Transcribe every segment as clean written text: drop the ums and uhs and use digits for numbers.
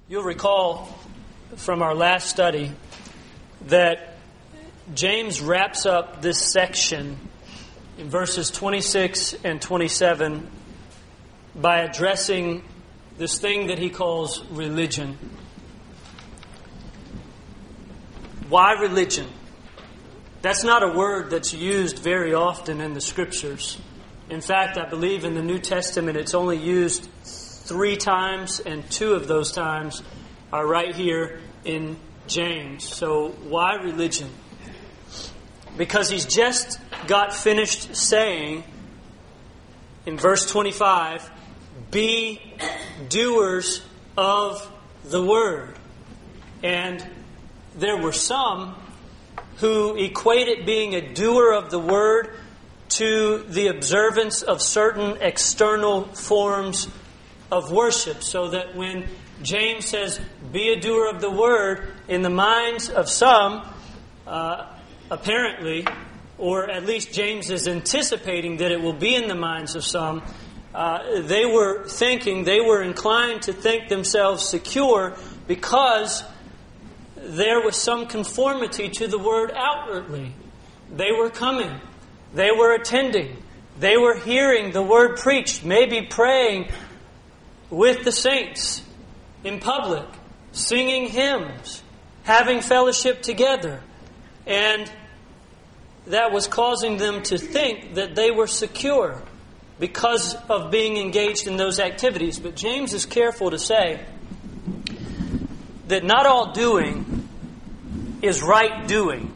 You'll recall from our last study that James wraps up this section in verses 26 and 27 by addressing this thing that he calls religion. Why religion? That's not a word that's used very often in the Scriptures. In fact, I believe in the New Testament it's only used 3 times, and 2 of those times are right here in James. So why religion? Because he's just got finished saying in verse 25, be doers of the word. And there were some who equated being a doer of the word to the observance of certain external forms of worship, so that when James says, be a doer of the word, in the minds of some, apparently, or at least James is anticipating that it will be in the minds of some, they were inclined to think themselves secure because there was some conformity to the word outwardly. They were coming. They were attending. They were hearing the word preached, maybe praying with the saints in public, singing hymns, having fellowship together. And that was causing them to think that they were secure because of being engaged in those activities. But James is careful to say that not all doing is right doing.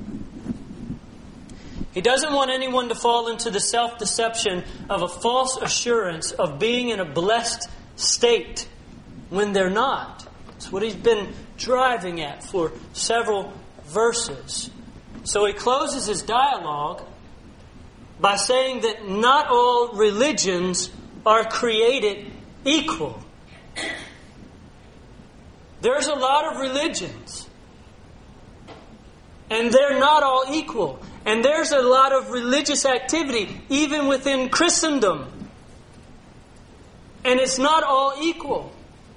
He doesn't want anyone to fall into the self-deception of a false assurance of being in a blessed state when they're not. That's what he's been driving at for several verses. So he closes his dialogue by saying that not all religions are created equal. There's a lot of religions, and they're not all equal. And there's a lot of religious activity, even within Christendom. And it's not all equal.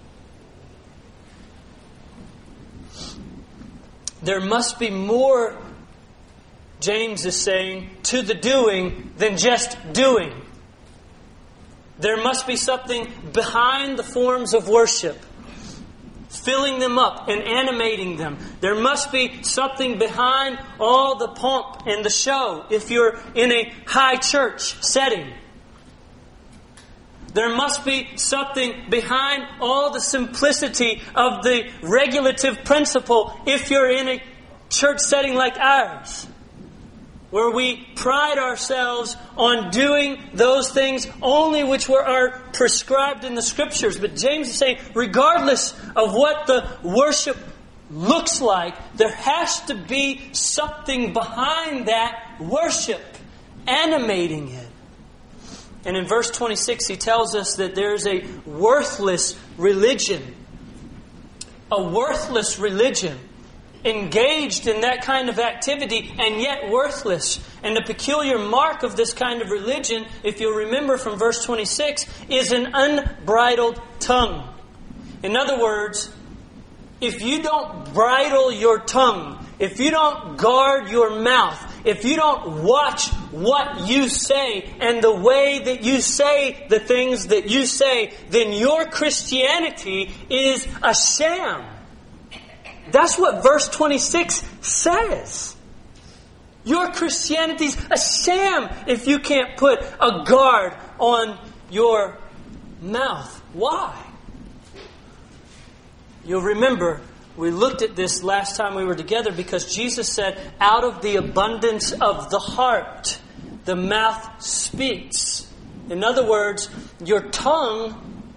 There must be more, James is saying, to the doing than just doing. There must be something behind the forms of worship, filling them up and animating them. There must be something behind all the pomp and the show if you're in a high church setting. There must be something behind all the simplicity of the regulative principle if you're in a church setting like ours, where we pride ourselves on doing those things only which are prescribed in the Scriptures. But James is saying, regardless of what the worship looks like, there has to be something behind that worship, animating it. And in verse 26, he tells us that there's a worthless religion. A worthless religion. Engaged in that kind of activity and yet worthless. And the peculiar mark of this kind of religion, if you'll remember from verse 26, is an unbridled tongue. In other words, if you don't bridle your tongue, if you don't guard your mouth, if you don't watch what you say and the way that you say the things that you say, then your Christianity is a sham. That's what verse 26 says. Your Christianity's a sham if you can't put a guard on your mouth. Why? You'll remember we looked at this last time we were together because Jesus said, out of the abundance of the heart, the mouth speaks. In other words, your tongue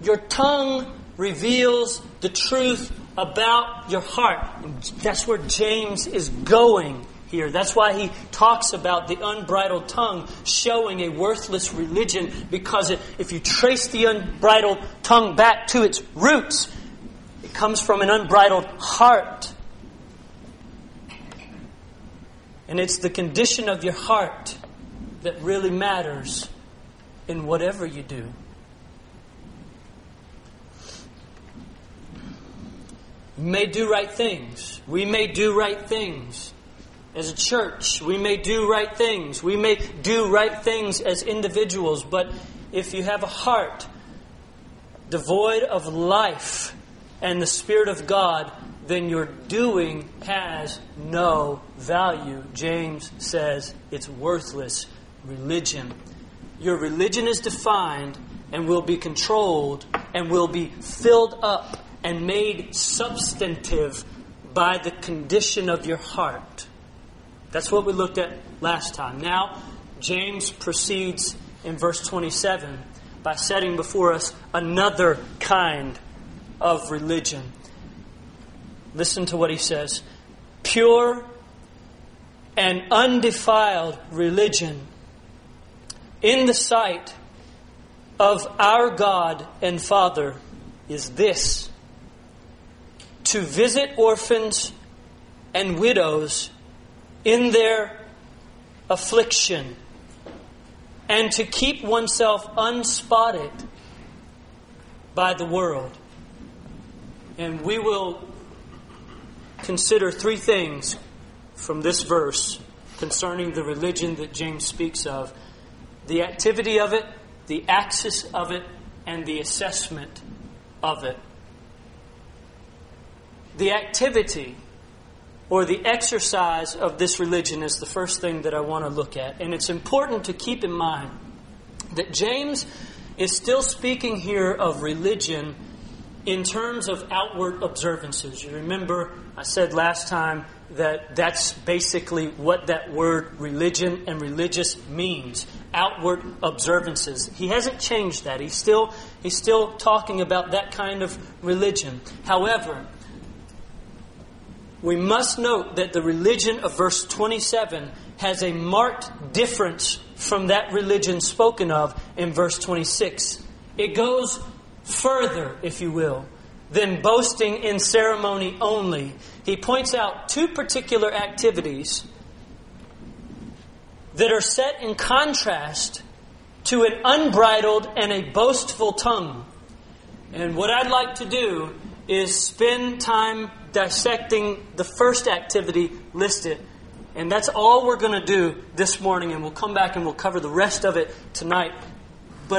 reveals the truth about your heart. That's where James is going here. That's why he talks about the unbridled tongue showing a worthless religion, because if you trace the unbridled tongue back to its roots, it comes from an unbridled heart. And it's the condition of your heart that really matters in whatever you do. may do right things. We may do right things as a church. We may do right things. We may do right things as individuals. But if you have a heart devoid of life and the Spirit of God, then your doing has no value. James says it's worthless religion. Your religion is defined and will be controlled and will be filled up and made substantive by the condition of your heart. That's what we looked at last time. Now, James proceeds in verse 27 by setting before us another kind of religion. Listen to what he says. Pure and undefiled religion in the sight of our God and Father is this: to visit orphans and widows in their affliction, and to keep oneself unspotted by the world. And we will consider three things from this verse concerning the religion that James speaks of: the activity of it, the axis of it, and the assessment of it. The activity or the exercise of this religion is the first thing that I want to look at. And it's important to keep in mind that James is still speaking here of religion in terms of outward observances. You remember I said last time that that's basically what that word religion and religious means. Outward observances. He hasn't changed that. He's still talking about that kind of religion. However, we must note that the religion of verse 27 has a marked difference from that religion spoken of in verse 26. It goes further, if you will, than boasting in ceremony only. He points out two particular activities that are set in contrast to an unbridled and a boastful tongue. And what I'd like to do is spend time dissecting the first activity listed. And that's all we're going to do this morning, and we'll come back and we'll cover the rest of it tonight. But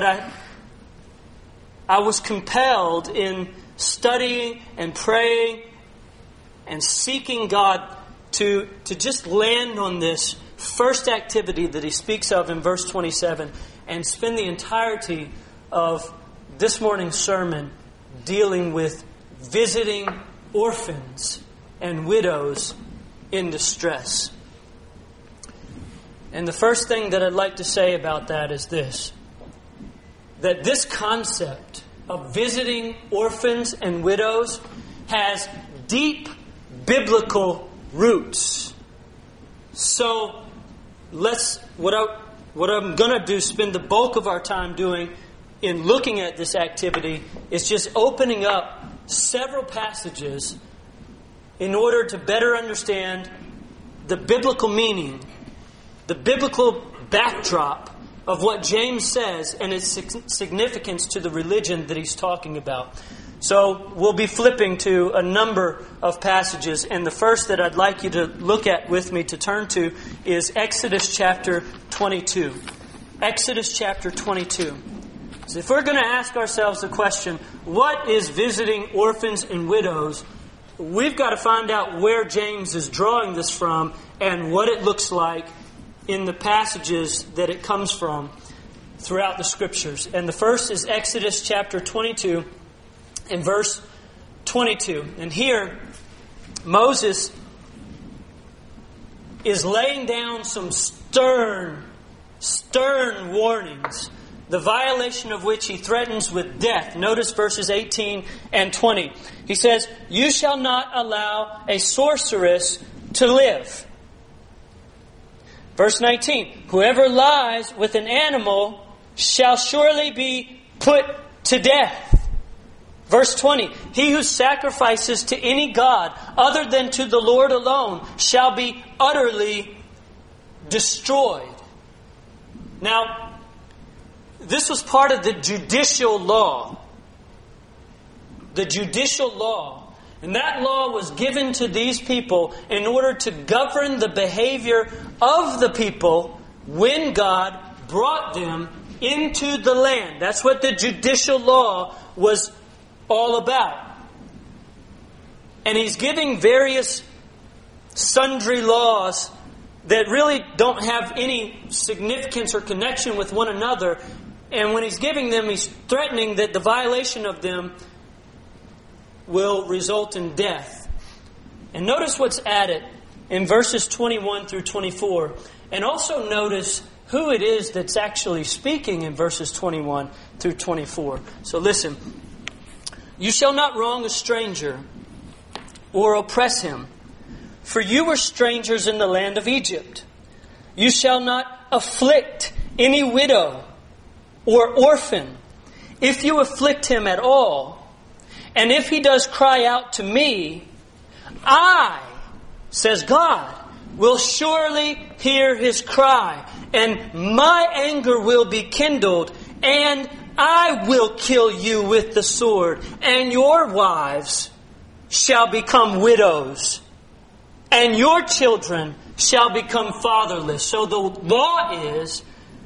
I was compelled in studying and praying and seeking God to just land on this first activity that he speaks of in verse 27 and spend the entirety of this morning's sermon dealing with visiting orphans and widows in distress. And the first thing that I'd like to say about that is this: that this concept of visiting orphans and widows has deep biblical roots. So what I'm going to do, spend the bulk of our time doing in looking at this activity, is just opening up several passages in order to better understand the biblical meaning, the biblical backdrop of what James says and its significance to the religion that he's talking about. So we'll be flipping to a number of passages, and the first that I'd like you to look at with me, to turn to, is Exodus chapter 22. Exodus chapter 22. So if we're going to ask ourselves the question, what is visiting orphans and widows? We've got to find out where James is drawing this from and what it looks like in the passages that it comes from throughout the Scriptures. And the first is Exodus chapter 22 and verse 22. And here, Moses is laying down some stern warnings, the violation of which he threatens with death. Notice verses 18 and 20. He says, "You shall not allow a sorceress to live." Verse 19, "Whoever lies with an animal shall surely be put to death." Verse 20, "He who sacrifices to any god other than to the Lord alone shall be utterly destroyed." Now, this was part of the judicial law. The judicial law And that law was given to these people in order to govern the behavior of the people when God brought them into the land. That's what the judicial law was all about. And He's giving various sundry laws that really don't have any significance or connection with one another. And when He's giving them, He's threatening that the violation of them will result in death. And notice what's added in verses 21 through 24. And also notice who it is that's actually speaking in verses 21 through 24. So listen. You shall not wrong a stranger or oppress him, for you were strangers in the land of Egypt. You shall not afflict any widow or orphan, if you afflict him at all. And if he does cry out to me, I, says God, will surely hear his cry, and my anger will be kindled, and I will kill you with the sword, and your wives shall become widows, and your children shall become fatherless. So the law is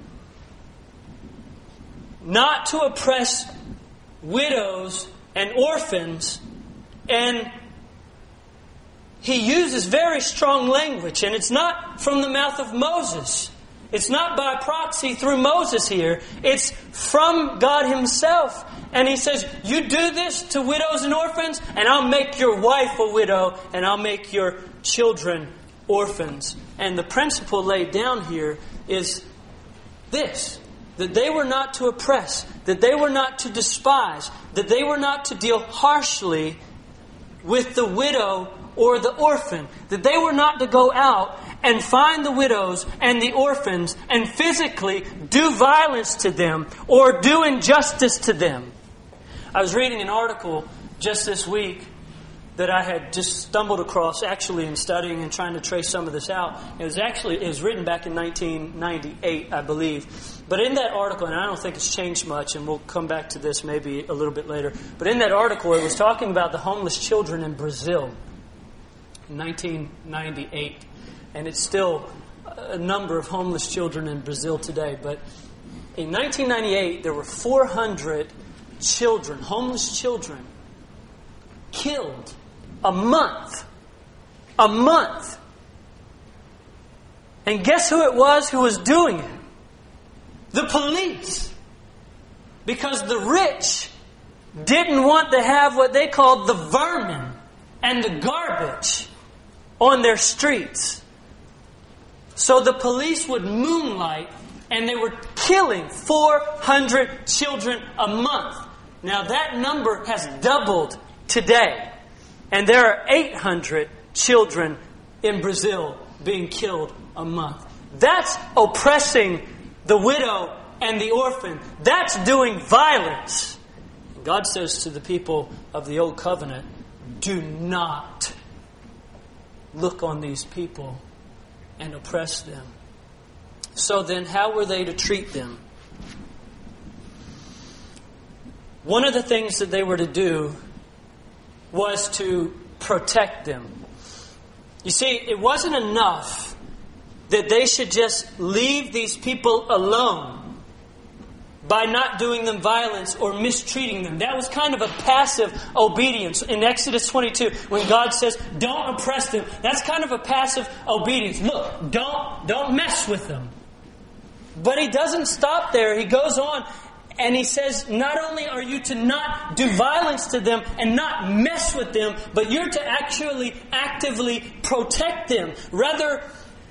not to oppress widows and orphans, and He uses very strong language, and it's not from the mouth of Moses. It's not by proxy through Moses here. It's from God Himself. And He says, you do this to widows and orphans, and I'll make your wife a widow, and I'll make your children orphans. And the principle laid down here is this: that they were not to oppress, that they were not to despise, that they were not to deal harshly with the widow or the orphan, that they were not to go out and find the widows and the orphans and physically do violence to them or do injustice to them. I was reading an article just this week that I had just stumbled across actually in studying and trying to trace some of this out. It was written back in 1998, I believe. But in that article, and I don't think it's changed much, and we'll come back to this maybe a little bit later, but in that article it was talking about the homeless children in Brazil in 1998. And it's still a number of homeless children in Brazil today. But in 1998, there were 400 children, homeless children, killed a month. A month. And guess who it was who was doing it? The police. Because the rich didn't want to have what they called the vermin and the garbage on their streets. So the police would moonlight, and they were killing 400 children a month. Now that number has doubled today. And there are 800 children in Brazil being killed a month. That's oppressing the widow and the orphan. That's doing violence. God says to the people of the Old Covenant, do not look on these people and oppress them. So then, how were they to treat them? One of the things that they were to do was to protect them. You see, it wasn't enough that they should just leave these people alone by not doing them violence or mistreating them. That was kind of a passive obedience. In Exodus 22, when God says, don't oppress them, that's kind of a passive obedience. Look, don't mess with them. But He doesn't stop there. He goes on and He says, not only are you to not do violence to them and not mess with them, but you're to actually actively protect them. Rather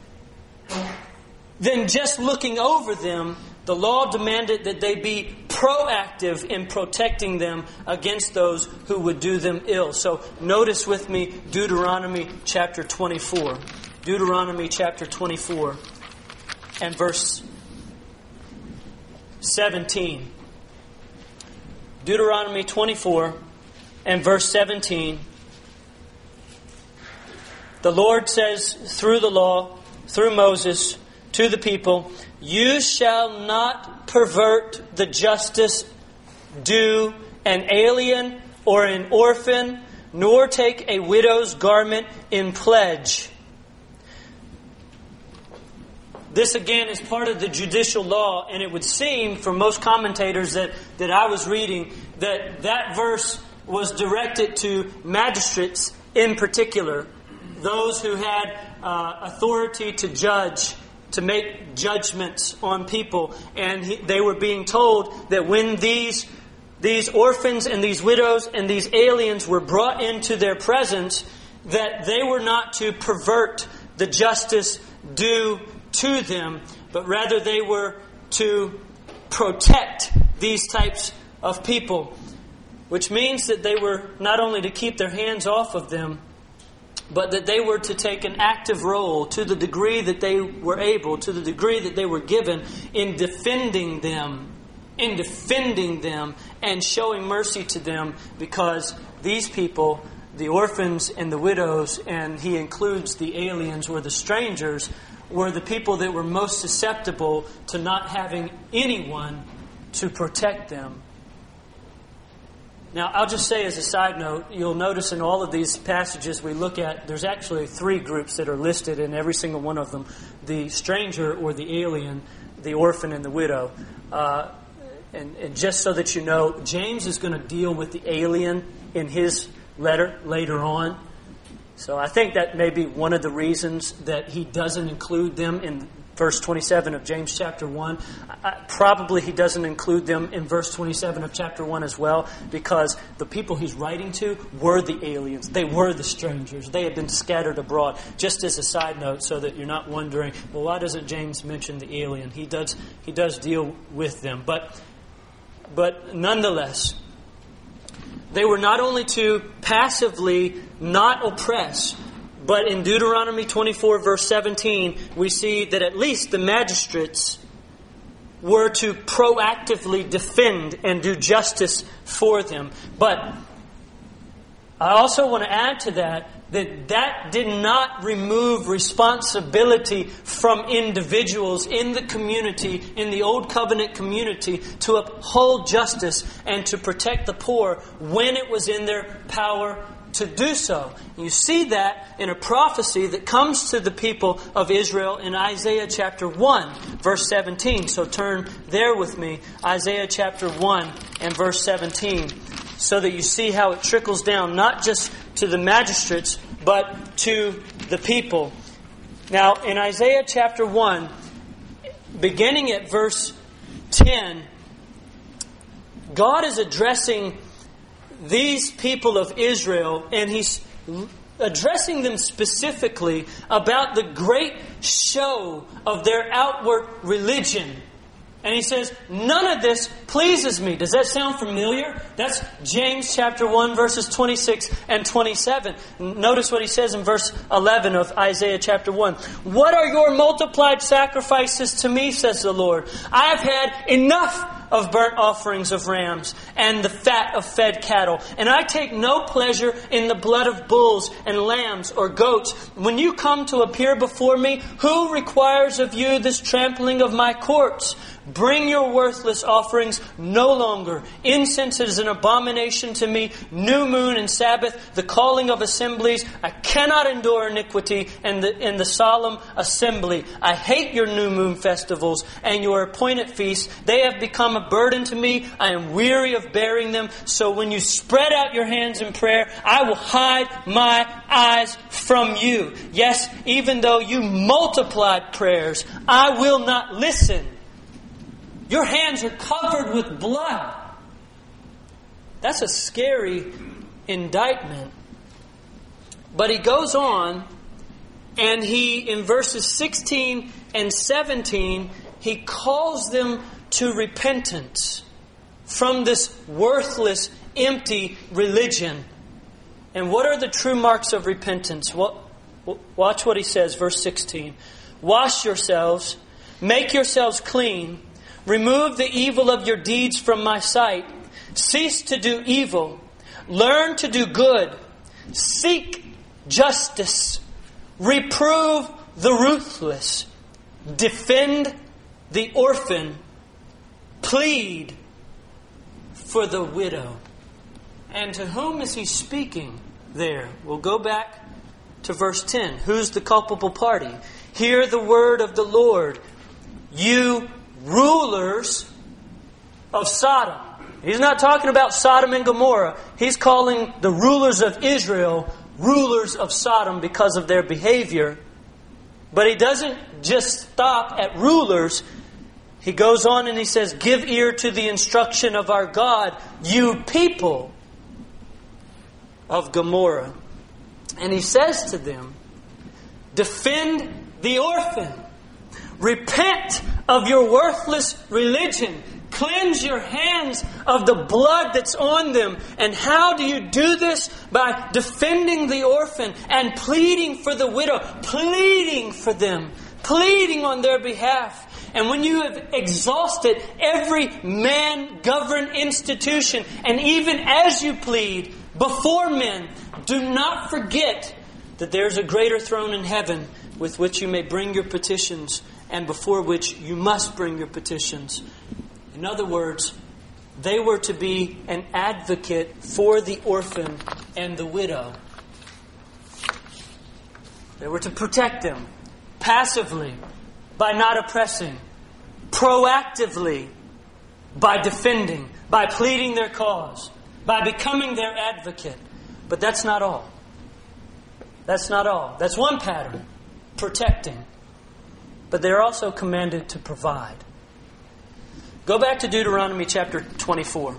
than just looking over them, the law demanded that they be proactive in protecting them against those who would do them ill. So notice with me Deuteronomy chapter 24. Deuteronomy chapter 24 and verse 17. Deuteronomy 24 and verse 17. The Lord says through the law, through Moses, to the people, you shall not pervert the justice due an alien or an orphan, nor take a widow's garment in pledge. This again is part of the judicial law, and it would seem from most commentators that I was reading that verse was directed to magistrates in particular, those who had authority to judge, to make judgments on people. And they were being told that when these orphans and these widows and these aliens were brought into their presence, that they were not to pervert the justice due to them, but rather they were to protect these types of people, which means that they were not only to keep their hands off of them, but that they were to take an active role to the degree that they were able, to the degree that they were given, in defending them and showing mercy to them, because these people, the orphans and the widows, and he includes the aliens or the strangers, were the people that were most susceptible to not having anyone to protect them. Now, I'll just say as a side note, you'll notice in all of these passages we look at, there's actually 3 groups that are listed in every single one of them. The stranger or the alien, the orphan and the widow. And just so that you know, James is going to deal with the alien in his letter later on. So I think that may be one of the reasons that he doesn't include them in verse 27 of James chapter 1. Probably he doesn't include them in verse 27 of chapter 1 as well, because the people he's writing to were the aliens. They were the strangers. They had been scattered abroad. Just as a side note, so that you're not wondering, well, why doesn't James mention the alien? He does deal with them. But nonetheless, they were not only to passively not oppress, but in Deuteronomy 24 verse 17, we see that at least the magistrates were to proactively defend and do justice for them. But I also want to add to that did not remove responsibility from individuals in the community, in the Old Covenant community, to uphold justice and to protect the poor when it was in their power to do so. You see that in a prophecy that comes to the people of Israel in Isaiah chapter 1, verse 17. So turn there with me, Isaiah chapter 1 and verse 17, so that you see how it trickles down, not just to the magistrates, but to the people. Now, in Isaiah chapter 1, beginning at verse 10, God is addressing these people of Israel, and He's addressing them specifically about the great show of their outward religion. And He says, none of this pleases me. Does that sound familiar? That's James chapter 1 verses 26 and 27. Notice what he says in verse 11 of Isaiah chapter 1. What are your multiplied sacrifices to me, says the Lord? I have had enough of burnt offerings of rams and the fat of fed cattle. And I take no pleasure in the blood of bulls and lambs or goats. When you come to appear before me, who requires of you this trampling of my courts? Bring your worthless offerings no longer. Incense is an abomination to me. New moon and Sabbath, the calling of assemblies. I cannot endure iniquity and the solemn assembly. I hate your new moon festivals and your appointed feasts. They have become a burden to me. I am weary of bearing them. So when you spread out your hands in prayer, I will hide my eyes from you. Yes, even though you multiplied prayers, I will not listen. Your hands are covered with blood. That's a scary indictment. But he goes on, and in verses 16 and 17, he calls them to repentance from this worthless, empty religion. And what are the true marks of repentance? Watch what he says, verse 16. Wash yourselves, make yourselves clean. Remove the evil of your deeds from my sight. Cease to do evil. Learn to do good. Seek justice. Reprove the ruthless. Defend the orphan. Plead for the widow. And to whom is he speaking? there. We'll go back to verse 10. Who's the culpable party? Hear the word of the Lord, you rulers of Sodom. He's not talking about Sodom and Gomorrah. He's calling the rulers of Israel rulers of Sodom because of their behavior. But he doesn't just stop at rulers. He goes on and he says, give ear to the instruction of our God, you people of Gomorrah. And he says to them, defend the orphan. Repent of your worthless religion. Cleanse your hands of the blood that's on them. And how do you do this? By defending the orphan and pleading for the widow. Pleading for them. Pleading on their behalf. And when you have exhausted every man-governed institution, and even as you plead before men, do not forget that there's a greater throne in heaven with which you may bring your petitions and before which you must bring your petitions. In other words, they were to be an advocate for the orphan and the widow. They were to protect them passively by not oppressing, proactively by defending, by pleading their cause, by becoming their advocate. But that's not all. That's not all. That's one pattern, protecting. But they're also commanded to provide. Go back to Deuteronomy chapter 24.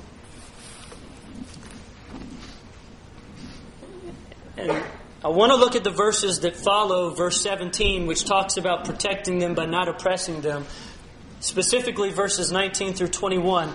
And I want to look at the verses that follow verse 17, which talks about protecting them by not oppressing them. Specifically verses 19 through 21.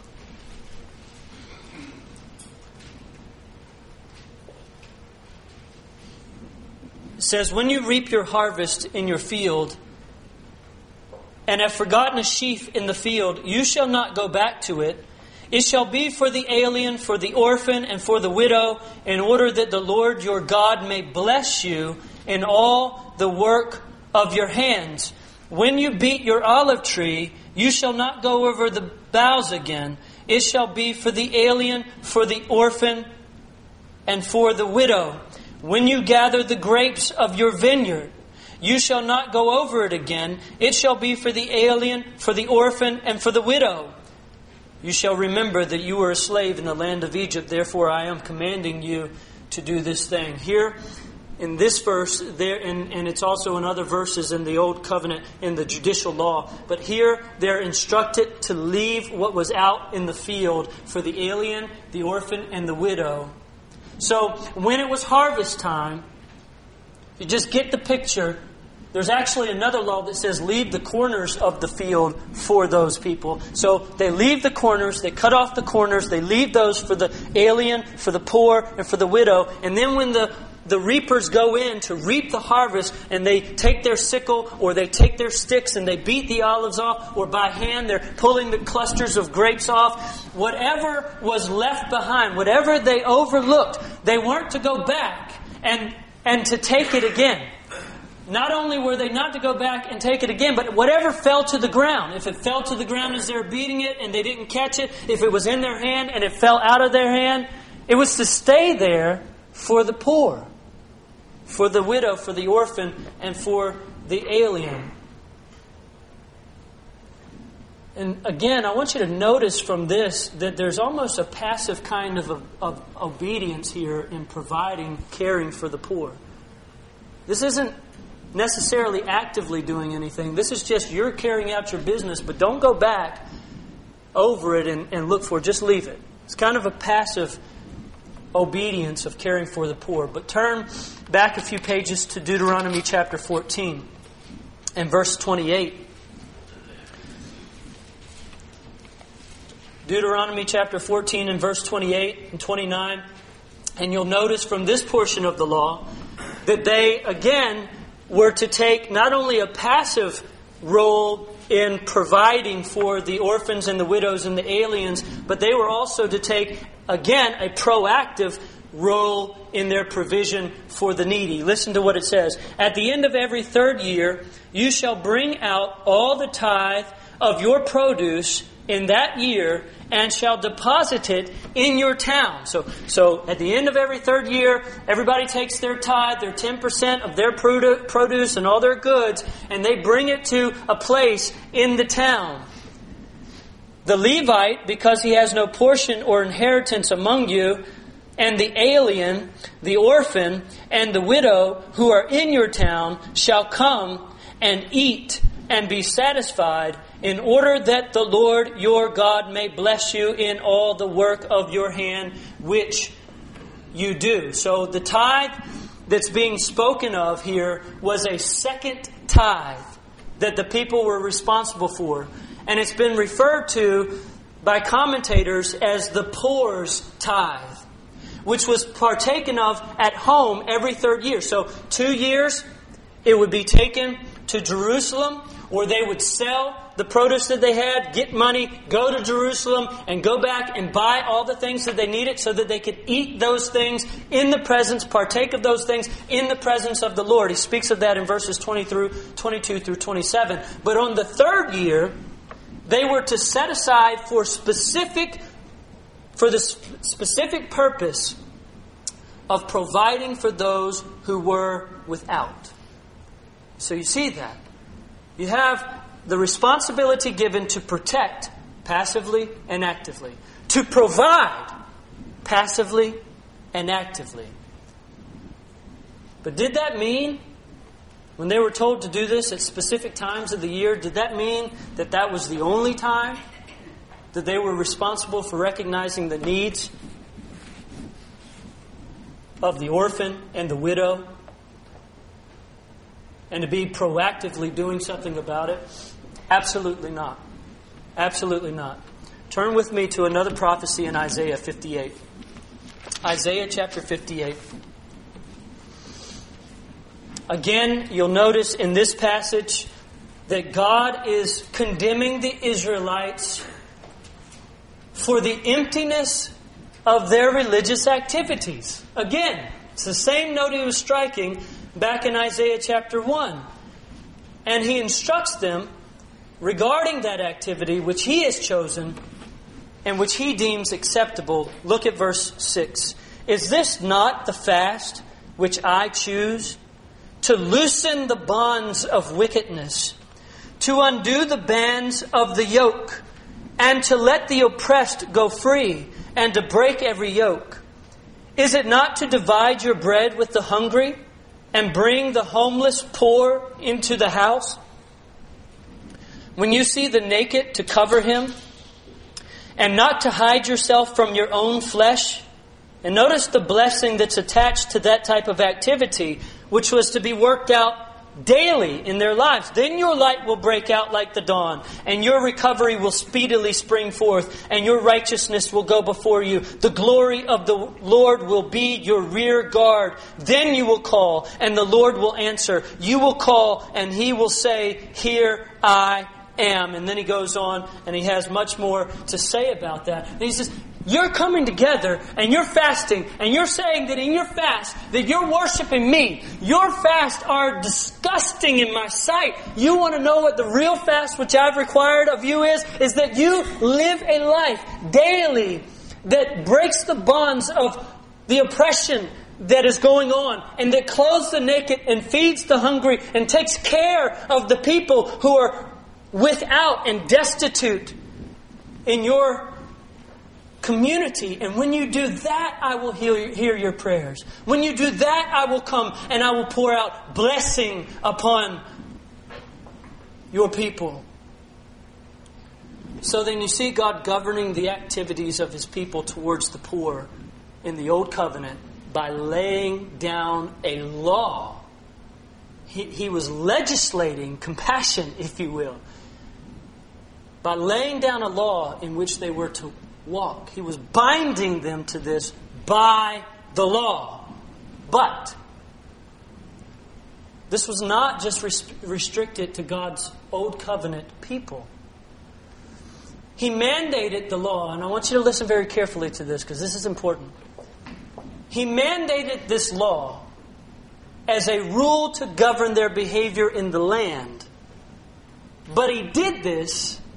It says, when you reap your harvest in your field, and have forgotten a sheaf in the field, you shall not go back to it. It shall be for the alien, for the orphan, and for the widow, in order that the Lord your God may bless you in all the work of your hands. When you beat your olive tree, you shall not go over the boughs again. It shall be for the alien, for the orphan, and for the widow. When you gather the grapes of your vineyard, you shall not go over it again. It shall be for the alien, for the orphan, and for the widow. You shall remember that you were a slave in the land of Egypt. Therefore I am commanding you to do this thing. Here in this verse, and it's also in other verses in the Old Covenant, in the judicial law. But here they're instructed to leave what was out in the field for the alien, the orphan, and the widow. So when it was harvest time, you just get the picture. There's actually another law that says leave the corners of the field for those people. So they leave the corners, they cut off the corners, they leave those for the alien, for the poor, and for the widow. And then when the reapers go in to reap the harvest and they take their sickle or they take their sticks and they beat the olives off, or by hand they're pulling the clusters of grapes off, whatever was left behind, whatever they overlooked, they weren't to go back and to take it again. Not only were they not to go back and take it again, but whatever fell to the ground. If it fell to the ground as they were beating it and they didn't catch it, if it was in their hand and it fell out of their hand, it was to stay there for the poor, for the widow, for the orphan, and for the alien. And again, I want you to notice from this that there's almost a passive kind of obedience here in providing, caring for the poor. This isn't necessarily actively doing anything. This is just you're carrying out your business, but don't go back over it and look for it. Just leave it. It's kind of a passive obedience of caring for the poor. But turn back a few pages to Deuteronomy chapter 14 and verse 28. Deuteronomy chapter 14 and verse 28 and 29. And you'll notice from this portion of the law that they, again, were to take not only a passive role in providing for the orphans and the widows and the aliens, but they were also to take, again, a proactive role in their provision for the needy. Listen to what it says. At the end of every third year, you shall bring out all the tithe of your produce in that year and shall deposit it in your town. So at the end of every third year, everybody takes their tithe, their 10% of their produce and all their goods, and they bring it to a place in the town. The Levite, because he has no portion or inheritance among you, and the alien, the orphan, and the widow who are in your town shall come and eat and be satisfied, in order that the Lord your God may bless you in all the work of your hand which you do. So the tithe that's being spoken of here was a second tithe that the people were responsible for. And it's been referred to by commentators as the poor's tithe, which was partaken of at home every third year. So 2 years, it would be taken to Jerusalem, or they would sell the produce that they had, get money, go to Jerusalem, and go back and buy all the things that they needed so that they could eat those things in the presence, partake of those things in the presence of the Lord. He speaks of that in verses 22 through 27. But on the third year, they were to set aside for the specific purpose of providing for those who were without. So you see that. You have the responsibility given to protect passively and actively. To provide passively and actively. But did that mean, when they were told to do this at specific times of the year, did that mean that that was the only time that they were responsible for recognizing the needs of the orphan and the widow, and to be proactively doing something about it? Absolutely not. Absolutely not. Turn with me to another prophecy in Isaiah 58. Isaiah chapter 58. Again, you'll notice in this passage that God is condemning the Israelites for the emptiness of their religious activities. Again, it's the same note he was striking back in Isaiah chapter 1. And he instructs them regarding that activity which he has chosen and which he deems acceptable. Look at verse 6. Is this not the fast which I choose? To loosen the bonds of wickedness, to undo the bands of the yoke, and to let the oppressed go free, and to break every yoke. Is it not to divide your bread with the hungry, and bring the homeless poor into the house? When you see the naked, to cover him, and not to hide yourself from your own flesh. And notice the blessing that's attached to that type of activity, which was to be worked out daily in their lives. Then your light will break out like the dawn, and your recovery will speedily spring forth, and your righteousness will go before you. The glory of the Lord will be your rear guard. Then you will call, and the Lord will answer. You will call, and He will say, "Here I am." And then he goes on, and he has much more to say about that. And he says, you're coming together and you're fasting, and you're saying that in your fast that you're worshiping me. Your fasts are disgusting in my sight. You want to know what the real fast which I've required of you is that you live a life daily that breaks the bonds of the oppression that is going on, and that clothes the naked and feeds the hungry and takes care of the people who are without and destitute in your community. And when you do that, I will hear your prayers. When you do that, I will come and I will pour out blessing upon your people. So then you see God governing the activities of His people towards the poor in the Old Covenant by laying down a law. He was legislating compassion, if you will, by laying down a law in which they were to walk. He was binding them to this by the law. But this was not just restricted to God's Old Covenant people. He mandated the law, and I want you to listen very carefully to this because this is important. He mandated this law as a rule to govern their behavior in the land. But He did this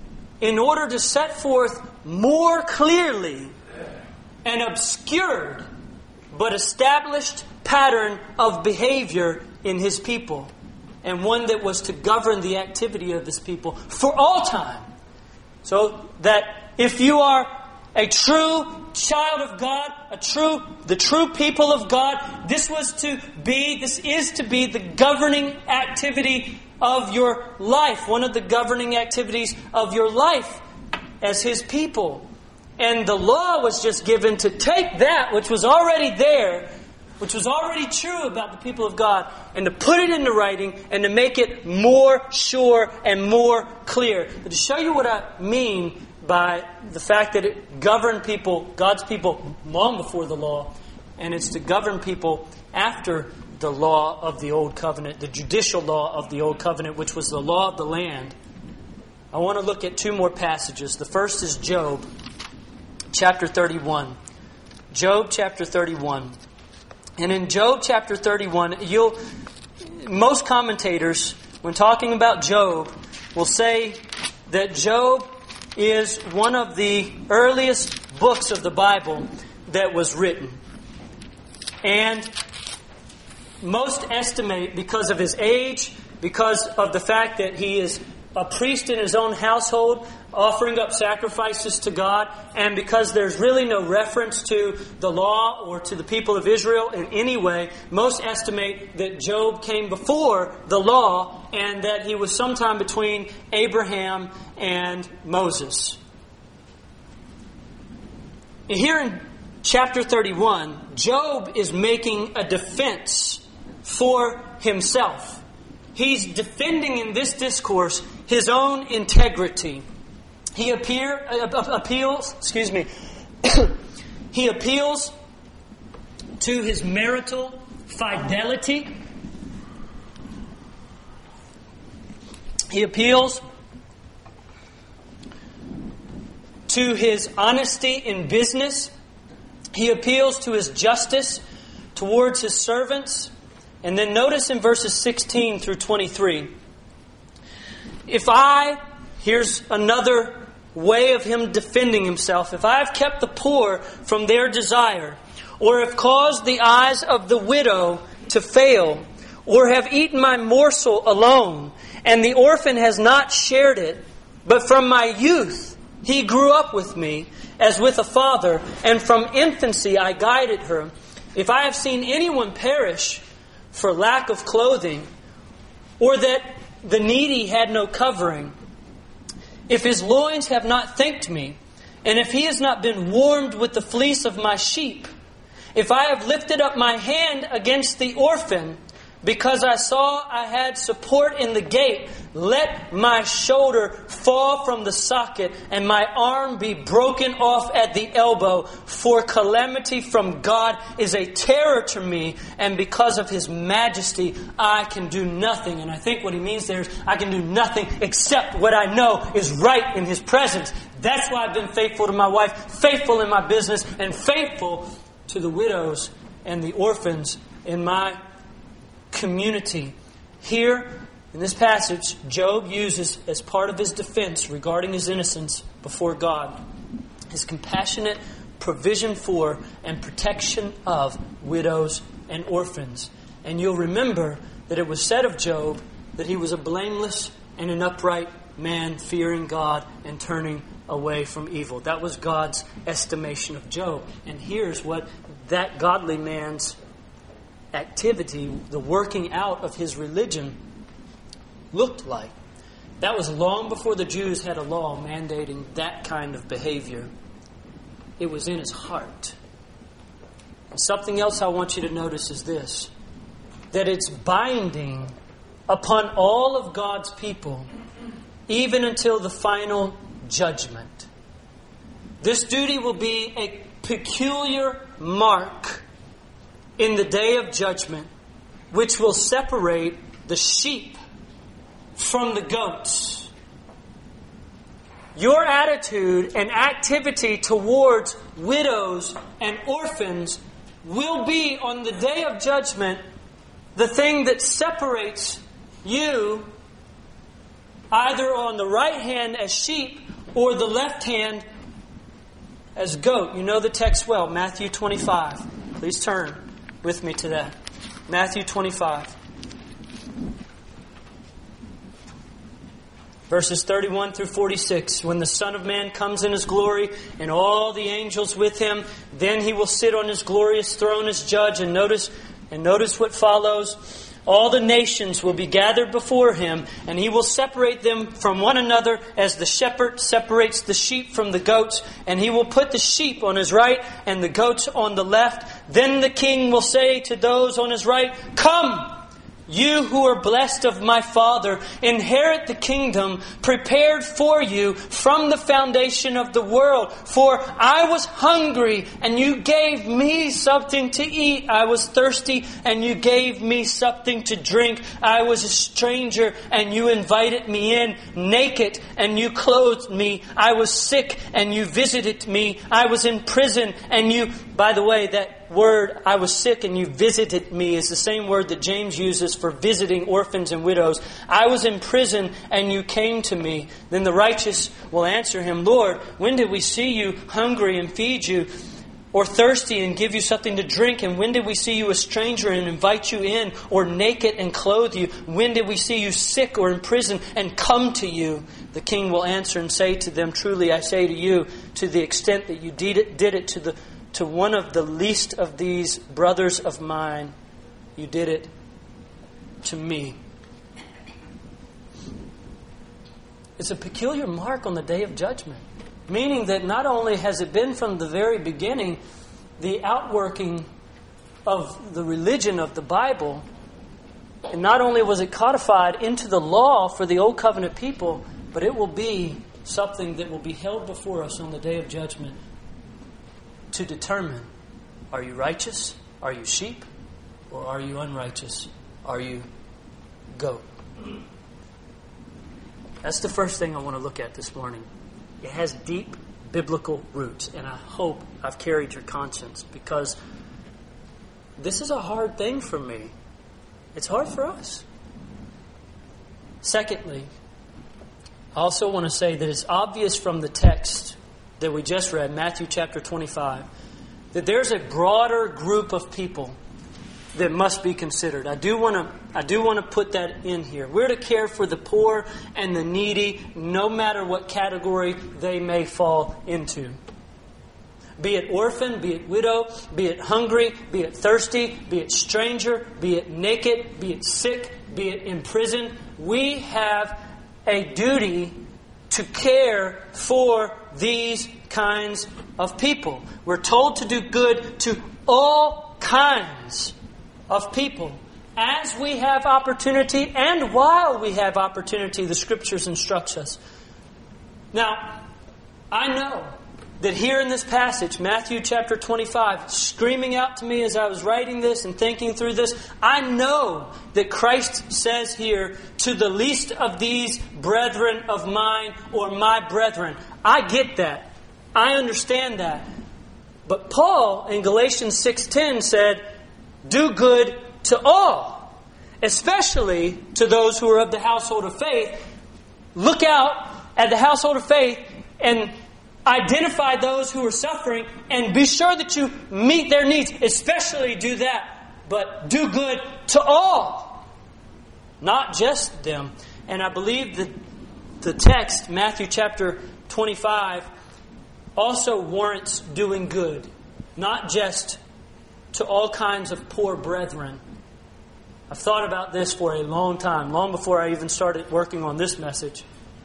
in order to set forth more clearly an obscured but established pattern of behavior in His people, and one that was to govern the activity of His people for all time. So that if you are a true child of God, the true people of God, this is to be the governing activity of your life, one of the governing activities of your life as His people. And the law was just given to take that which was already there, which was already true about the people of God, and to put it into writing and to make it more sure and more clear. But to show you what I mean by the fact that it governed people, God's people, long before the law, and it's to govern people after the law of the Old Covenant, the judicial law of the Old Covenant, which was the law of the land. I want to look at two more passages. The first is Job, chapter 31. Job, chapter 31. And in Job, chapter 31, most commentators, when talking about Job, will say that Job is one of the earliest books of the Bible that was written. And most estimate, because of his age, because of the fact that he is a priest in his own household, offering up sacrifices to God, and because there's really no reference to the law or to the people of Israel in any way, most estimate that Job came before the law and that he was sometime between Abraham and Moses. Here in chapter 31, Job is making a defense for himself. He's defending in this discourse his own integrity. He appeals to his marital fidelity. He appeals to his honesty in business. He appeals to his justice towards his servants. And then notice in verses 16 through 23. Here's another way of him defending himself. If I have kept the poor from their desire, or have caused the eyes of the widow to fail, or have eaten my morsel alone, and the orphan has not shared it, but from my youth he grew up with me, as with a father, and from infancy I guided her. If I have seen anyone perish for lack of clothing, or that the needy had no covering, if his loins have not thanked me, and if he has not been warmed with the fleece of my sheep, if I have lifted up my hand against the orphan, because I saw I had support in the gate, let my shoulder fall from the socket, and my arm be broken off at the elbow. For calamity from God is a terror to me, and because of His majesty, I can do nothing. And I think what he means there is, I can do nothing except what I know is right in His presence. That's why I've been faithful to my wife, faithful in my business, and faithful to the widows and the orphans in my community. Here, in this passage, Job uses as part of his defense regarding his innocence before God, his compassionate provision for and protection of widows and orphans. And you'll remember that it was said of Job that he was a blameless and an upright man, fearing God and turning away from evil. That was God's estimation of Job. And here's what that godly man's activity, the working out of his religion, looked like. That was long before the Jews had a law mandating that kind of behavior. It was in his heart. And something else I want you to notice is this, that it's binding upon all of God's people, even until the final judgment. This duty will be a peculiar mark in the day of judgment, which will separate the sheep from the goats. Your attitude and activity towards widows and orphans will be, on the day of judgment, the thing that separates you either on the right hand as sheep or the left hand as goat. You know the text well, Matthew 25. Please turn with me to that. Matthew 25. Verses 31 through 46. When the Son of Man comes in His glory and all the angels with Him, then He will sit on His glorious throne as judge. And notice what follows. All the nations will be gathered before Him, and He will separate them from one another as the shepherd separates the sheep from the goats. And He will put the sheep on His right and the goats on the left. Then the King will say to those on His right, "Come, you who are blessed of my Father, inherit the kingdom prepared for you from the foundation of the world. For I was hungry, and you gave me something to eat. I was thirsty, and you gave me something to drink. I was a stranger, and you invited me in. Naked, and you clothed me. I was sick, and you visited me. I was in prison, and you..." By the way, that word, "I was sick and you visited me," is the same word that James uses for visiting orphans and widows. "I was in prison and you came to me." Then the righteous will answer Him, "Lord, when did we see you hungry and feed you, or thirsty and give you something to drink? And when did we see you a stranger and invite you in, or naked and clothe you? When did we see you sick or in prison and come to you?" The King will answer and say to them, "Truly I say to you, to the extent that you did it to one of the least of these brothers of mine, you did it to me." It's a peculiar mark on the day of judgment. Meaning that not only has it been from the very beginning the outworking of the religion of the Bible, and not only was it codified into the law for the Old Covenant people, but it will be something that will be held before us on the day of judgment to determine, are you righteous? Are you sheep? Or are you unrighteous? Are you goat? That's the first thing I want to look at this morning. It has deep biblical roots, and I hope I've carried your conscience, because this is a hard thing for me. It's hard for us. Secondly, I also want to say that it's obvious from the text that we just read, Matthew chapter 25, that there's a broader group of people that must be considered. I do want to put that in here. We're to care for the poor and the needy, no matter what category they may fall into. Be it orphan, be it widow, be it hungry, be it thirsty, be it stranger, be it naked, be it sick, be it in prison. We have a duty to care for these kinds of people. We're told to do good to all kinds of people as we have opportunity and while we have opportunity, the Scriptures instructs us. Now, I know that here in this passage, Matthew chapter 25, screaming out to me as I was writing this and thinking through this, I know that Christ says here, "To the least of these brethren of mine," or "my brethren." I get that. I understand that. But Paul in Galatians 6:10 said, "Do good to all, especially to those who are of the household of faith." Look out at the household of faith and identify those who are suffering and be sure that you meet their needs. Especially do that. But do good to all, not just them. And I believe that the text, Matthew chapter 25, also warrants doing good, not just to all kinds of poor brethren. I've thought about this for a long time, long before I even started working on this message.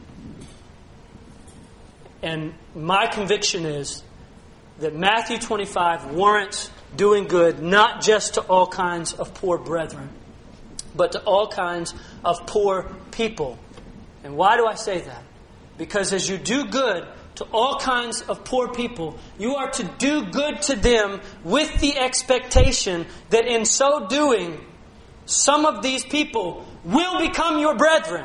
And my conviction is that Matthew 25 warrants doing good not just to all kinds of poor brethren, but to all kinds of poor people. And why do I say that? Because as you do good to all kinds of poor people, you are to do good to them with the expectation that in so doing, some of these people will become your brethren.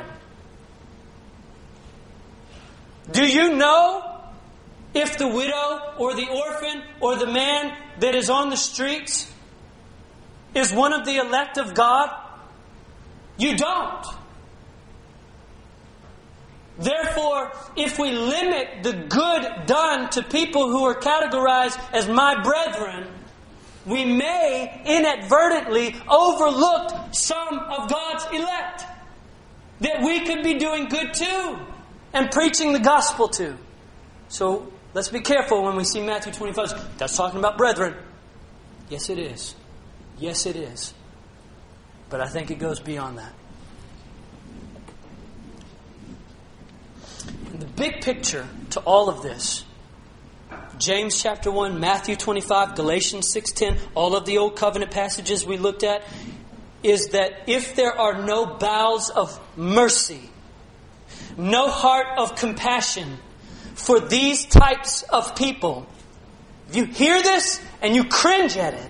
Do you know if the widow or the orphan or the man that is on the streets is one of the elect of God? You don't. Therefore, if we limit the good done to people who are categorized as my brethren, we may inadvertently overlook some of God's elect that we could be doing good to and preaching the gospel to. So let's be careful when we see Matthew 25. That's talking about brethren. Yes, it is. Yes, it is. But I think it goes beyond that. And the big picture to all of this, James chapter 1, Matthew 25, Galatians 6:10, all of the Old Covenant passages we looked at, is that if there are no bowels of mercy, no heart of compassion for these types of people, if you hear this and you cringe at it,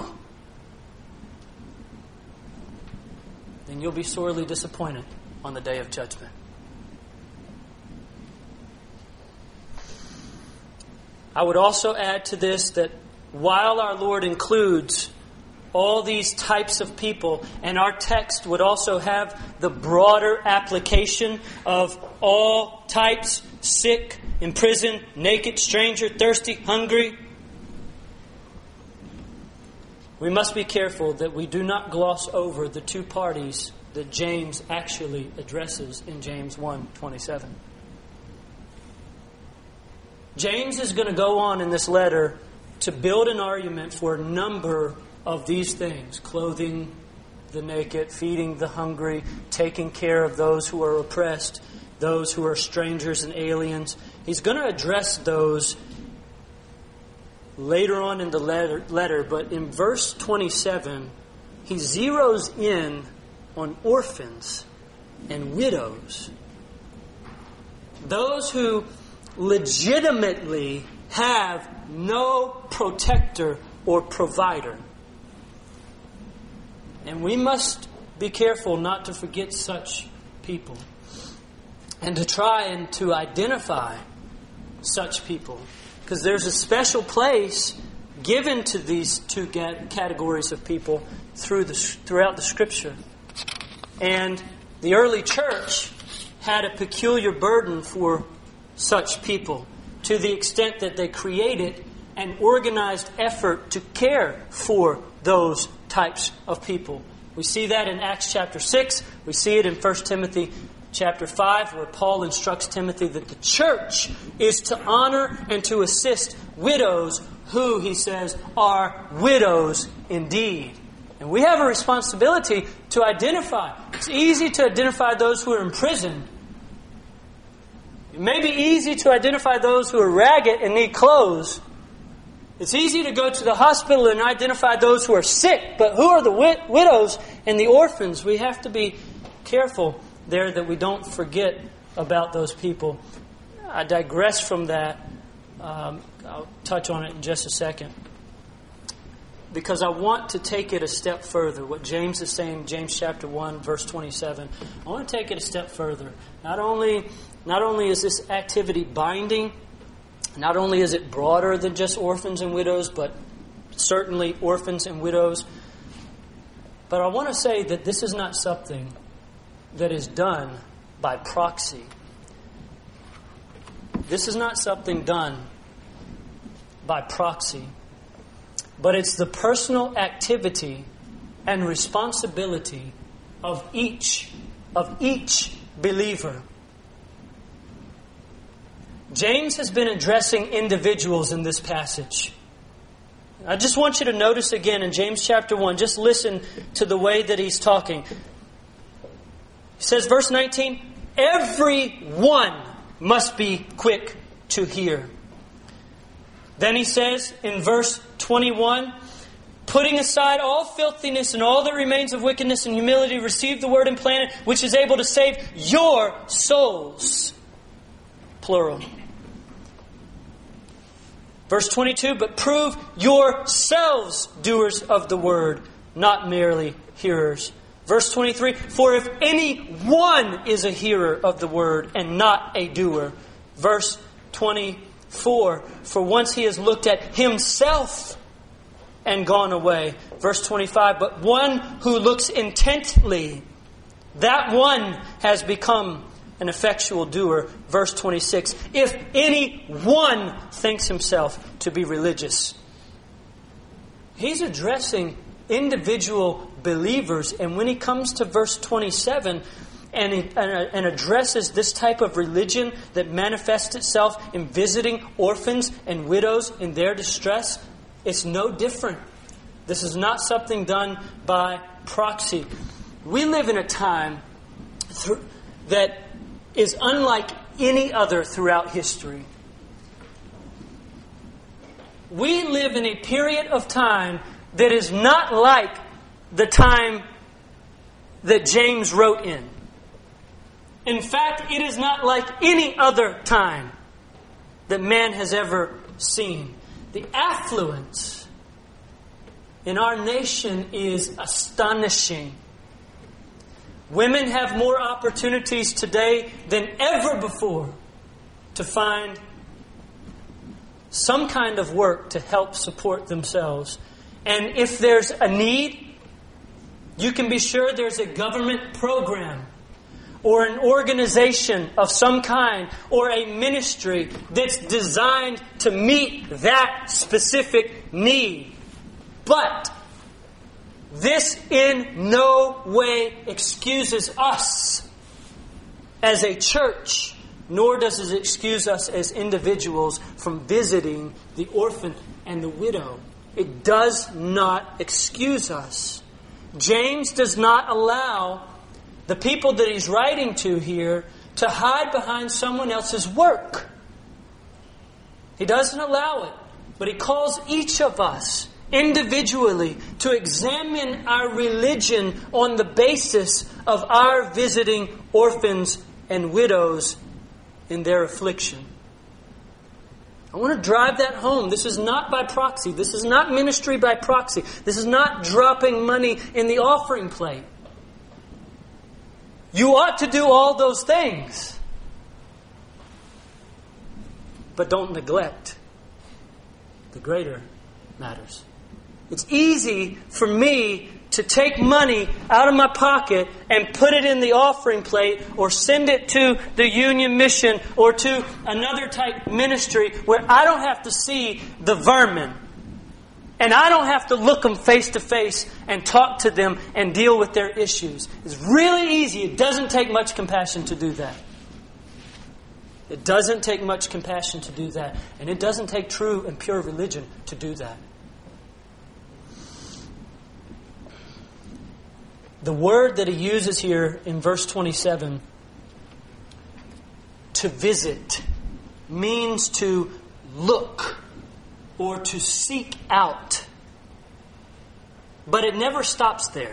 then you'll be sorely disappointed on the day of judgment. I would also add to this that while our Lord includes all these types of people, and our text would also have the broader application of all types, sick, imprisoned, naked, stranger, thirsty, hungry, we must be careful that we do not gloss over the two parties that James actually addresses in James 1:27. James is going to go on in this letter to build an argument for a number of these things: clothing the naked, feeding the hungry, taking care of those who are oppressed, those who are strangers and aliens. He's going to address those later on in the letter, but in verse 27, he zeroes in on orphans and widows. Those who legitimately have no protector or provider. And we must be careful not to forget such people and to try and to identify such people, because there's a special place given to these two categories of people throughout the Scripture. And the early church had a peculiar burden for such people, to the extent that they created an organized effort to care for those types of people. We see that in Acts chapter 6. We see it in 1 Timothy chapter 5, where Paul instructs Timothy that the church is to honor and to assist widows who, he says, are widows indeed. And we have a responsibility to identify. It's easy to identify those who are in prison. It may be easy to identify those who are ragged and need clothes. It's easy to go to the hospital and identify those who are sick, but who are the widows and the orphans? We have to be careful there that we don't forget about those people. I digress from that. I'll touch on it in just a second, because I want to take it a step further. What James is saying, James chapter 1, verse 27, I want to take it a step further. Not only is this activity binding, not only is it broader than just orphans and widows, but certainly orphans and widows. But I want to say that this is not something that is done by proxy. This is not something done by proxy, but it's the personal activity and responsibility of each believer. James has been addressing individuals in this passage. I just want you to notice again in James chapter 1, just listen to the way that he's talking. He says, verse 19, everyone must be quick to hear. Then he says in verse 21, putting aside all filthiness and all that remains of wickedness and humility, receive the word implanted, which is able to save your souls. Plural. Verse 22, but prove yourselves doers of the word, not merely hearers. Verse 23, for if anyone is a hearer of the word and not a doer. Verse 24, for once he has looked at himself and gone away. Verse 25, but one who looks intently, that one has become an effectual doer. Verse 26, if anyone thinks himself to be religious. He's addressing individual believers. And when he comes to verse 27 and addresses this type of religion that manifests itself in visiting orphans and widows in their distress, it's no different. This is not something done by proxy. We live in a time that is unlike any other throughout history. We live in a period of time that is not like the time that James wrote in. In fact, it is not like any other time that man has ever seen. The affluence in our nation is astonishing. Women have more opportunities today than ever before to find some kind of work to help support themselves. And if there's a need, you can be sure there's a government program or an organization of some kind or a ministry that's designed to meet that specific need. But this in no way excuses us as a church, nor does it excuse us as individuals from visiting the orphan and the widow. It does not excuse us. James does not allow the people that he's writing to here to hide behind someone else's work. He doesn't allow it, but he calls each of us individually to examine our religion on the basis of our visiting orphans and widows in their affliction. I want to drive that home. This is not by proxy. This is not ministry by proxy. This is not dropping money in the offering plate. You ought to do all those things. But don't neglect the greater matters. It's easy for me to take money out of my pocket and put it in the offering plate or send it to the Union Mission or to another type ministry where I don't have to see the vermin. And I don't have to look them face to face and talk to them and deal with their issues. It's really easy. It doesn't take much compassion to do that. It doesn't take much compassion to do that. And it doesn't take true and pure religion to do that. The word that he uses here in verse 27, to visit, means to look or to seek out. But it never stops there.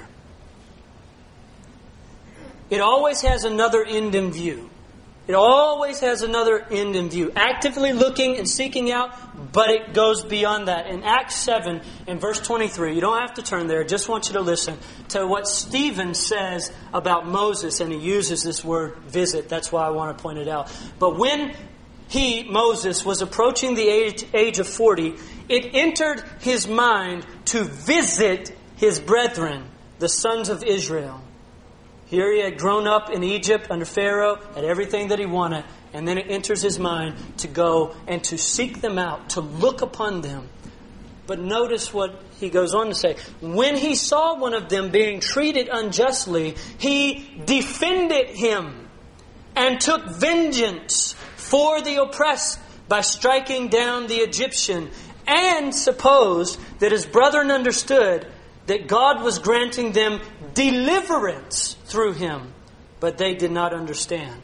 It always has another end in view. It always has another end in view. Actively looking and seeking out, but it goes beyond that. In Acts 7, in verse 23, you don't have to turn there, I just want you to listen to what Stephen says about Moses, and he uses this word visit. That's why I want to point it out. But when Moses, was approaching the age of 40, it entered his mind to visit his brethren, the sons of Israel. Here he had grown up in Egypt under Pharaoh, had everything that he wanted, and then it enters his mind to go and to seek them out, to look upon them. But notice what he goes on to say. When he saw one of them being treated unjustly, he defended him and took vengeance for the oppressed by striking down the Egyptian, and supposed that his brethren understood that God was granting them deliverance through him, but they did not understand.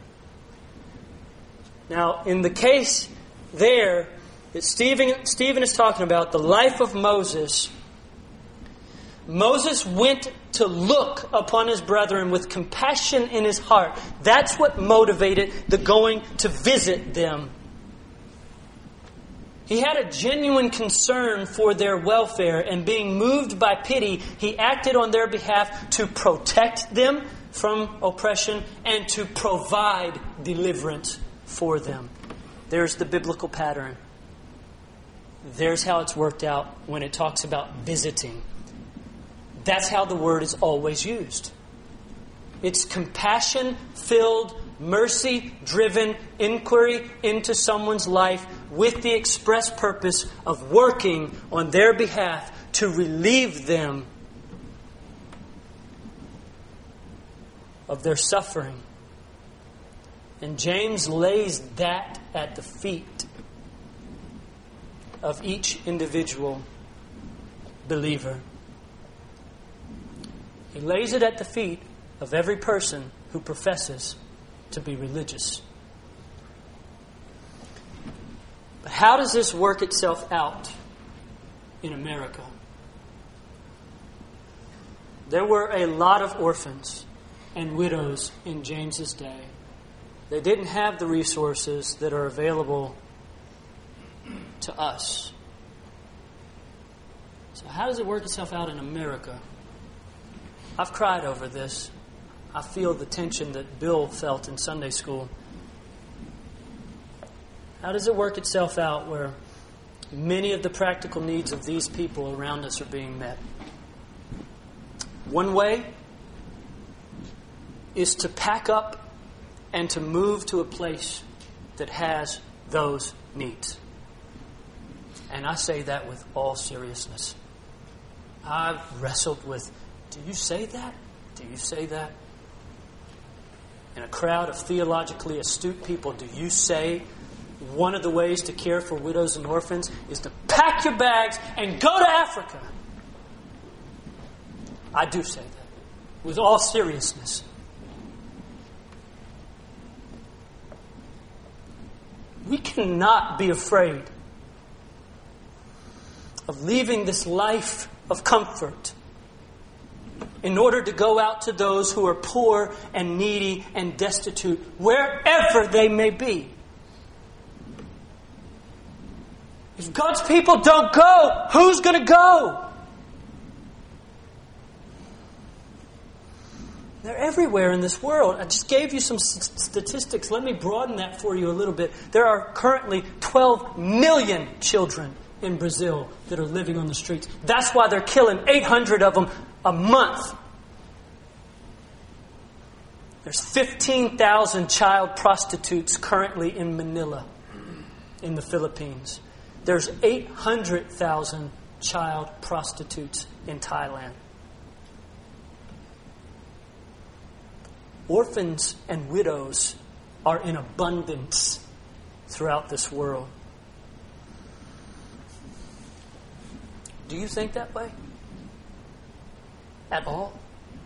Now, in the case there that Stephen is talking about, the life of Moses, Moses went to look upon his brethren with compassion in his heart. That's what motivated the going to visit them. He had a genuine concern for their welfare, and being moved by pity, he acted on their behalf to protect them from oppression and to provide deliverance for them. There's the biblical pattern. There's how it's worked out when it talks about visiting. That's how the word is always used. It's compassion-filled mercy-driven inquiry into someone's life with the express purpose of working on their behalf to relieve them of their suffering. And James lays that at the feet of each individual believer. He lays it at the feet of every person who professes to be religious. But how does this work itself out in America? There were a lot of orphans and widows in James's day. They didn't have the resources that are available to us. So how does it work itself out in America? I've cried over this. I feel the tension that Bill felt in Sunday school. How does it work itself out where many of the practical needs of these people around us are being met? One way is to pack up and to move to a place that has those needs. And I say that with all seriousness. I've wrestled with, do you say that? Do you say that? In a crowd of theologically astute people, do you say one of the ways to care for widows and orphans is to pack your bags and go to Africa? I do say that with all seriousness. We cannot be afraid of leaving this life of comfort in order to go out to those who are poor and needy and destitute, wherever they may be. If God's people don't go, who's going to go? They're everywhere in this world. I just gave you some statistics. Let me broaden that for you a little bit. There are currently 12 million children in Brazil that are living on the streets. That's why they're killing 800 of them a month. There's 15,000 child prostitutes currently in Manila, in the Philippines. There's 800,000 child prostitutes in Thailand. Orphans and widows are in abundance throughout this world. Do you think that way? At all?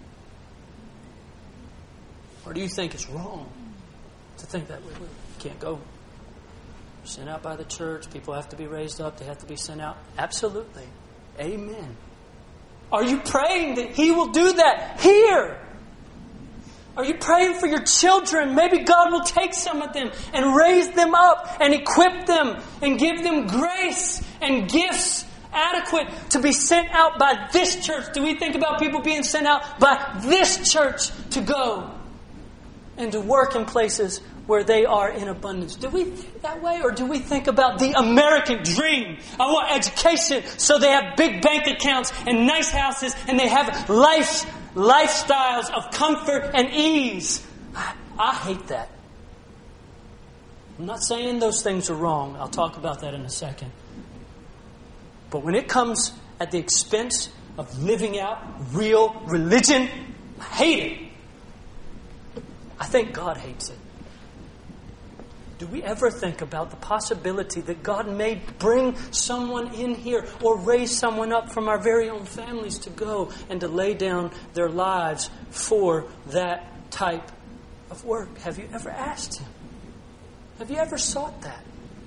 Or do you think it's wrong to think that way? You can't go. Sent out by the church. People have to be raised up. They have to be sent out. Absolutely. Amen. Are you praying that He will do that here? Are you praying for your children? Maybe God will take some of them and raise them up and equip them and give them grace and gifts adequate to be sent out by this church. Do we think about people being sent out by this church to go and to work in places where they are in abundance? Do we think that way? Or do we think about the American dream? I want education so they have big bank accounts and nice houses and they have lifestyles of comfort and ease. I hate that. I'm not saying those things are wrong. I'll talk about that in a second. But when it comes at the expense of living out real religion, I hate it. I think God hates it. Do we ever think about the possibility that God may bring someone in here or raise someone up from our very own families to go and to lay down their lives for that type of work? Have you ever asked Him? Have you ever sought that?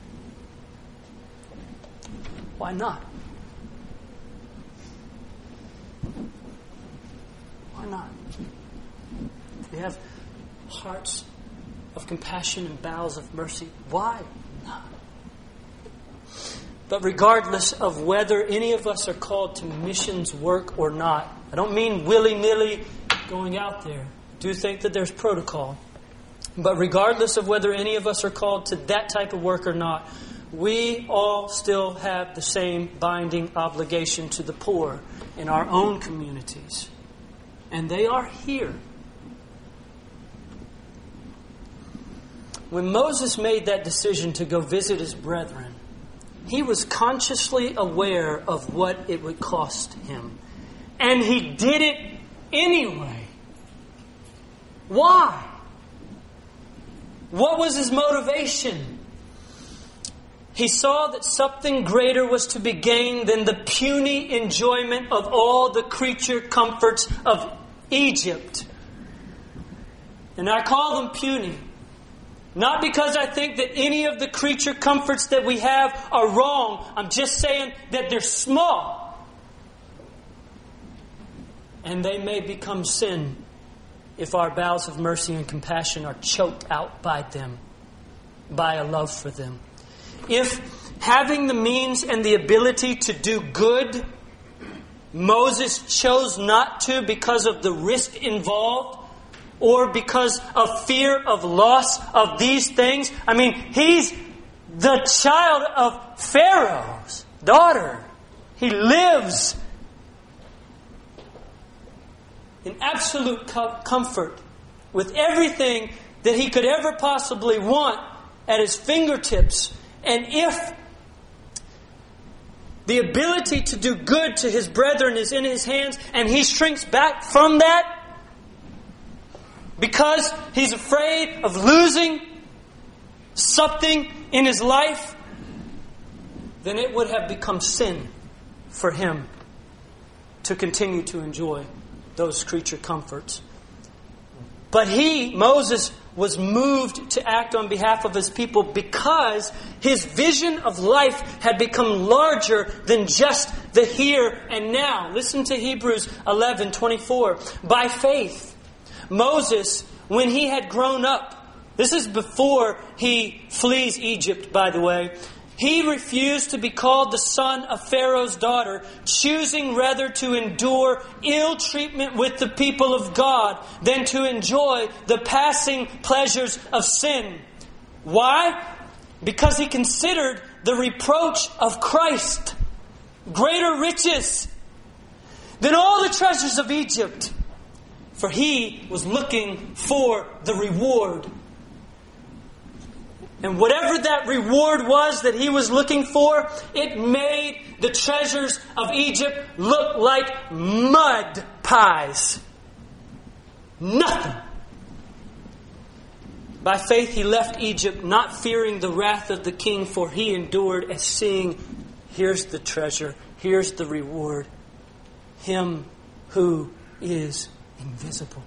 Why not? Why not? We have hearts of compassion and bowels of mercy. Why not? But regardless of whether any of us are called to missions work or not, I don't mean willy-nilly going out there. I do think that there's protocol. But regardless of whether any of us are called to that type of work or not, we all still have the same binding obligation to the poor in our own communities. And they are here. When Moses made that decision to go visit his brethren, he was consciously aware of what it would cost him. And he did it anyway. Why? What was his motivation? He saw that something greater was to be gained than the puny enjoyment of all the creature comforts of Egypt. And I call them puny. Not because I think that any of the creature comforts that we have are wrong. I'm just saying that they're small. And they may become sin if our bowels of mercy and compassion are choked out by them, by a love for them. If having the means and the ability to do good, Moses chose not to because of the risk involved, or because of fear of loss of these things. I mean, he's the child of Pharaoh's daughter. He lives in absolute comfort with everything that he could ever possibly want at his fingertips. And if the ability to do good to his brethren is in his hands and he shrinks back from that, because he's afraid of losing something in his life, then it would have become sin for him to continue to enjoy those creature comforts. But Moses, was moved to act on behalf of his people because his vision of life had become larger than just the here and now. Listen to Hebrews 11:24. By faith, Moses, when he had grown up, this is before he flees Egypt, by the way, he refused to be called the son of Pharaoh's daughter, choosing rather to endure ill treatment with the people of God than to enjoy the passing pleasures of sin. Why? Because he considered the reproach of Christ greater riches than all the treasures of Egypt. For he was looking for the reward. And whatever that reward was that he was looking for, it made the treasures of Egypt look like mud pies. Nothing. By faith he left Egypt, not fearing the wrath of the king, for he endured as seeing, here's the treasure, here's the reward, him who is invisible.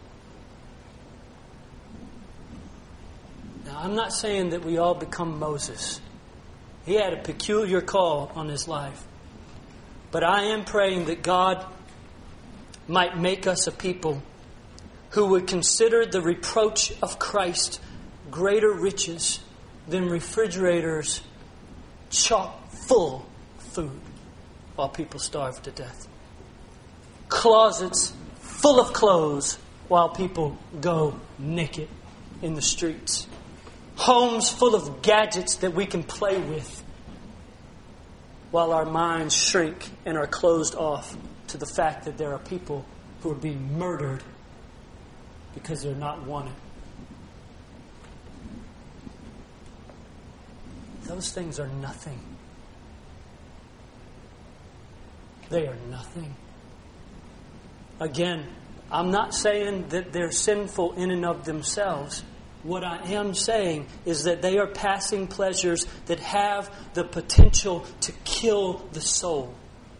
Now, I'm not saying that we all become Moses. He had a peculiar call on his life. But I am praying that God might make us a people who would consider the reproach of Christ greater riches than refrigerators chock full of food while people starve to death. Closets full of clothes while people go naked in the streets. Homes full of gadgets that we can play with while our minds shrink and are closed off to the fact that there are people who are being murdered because they're not wanted. Those things are nothing. They are nothing. Again, I'm not saying that they're sinful in and of themselves. What I am saying is that they are passing pleasures that have the potential to kill the soul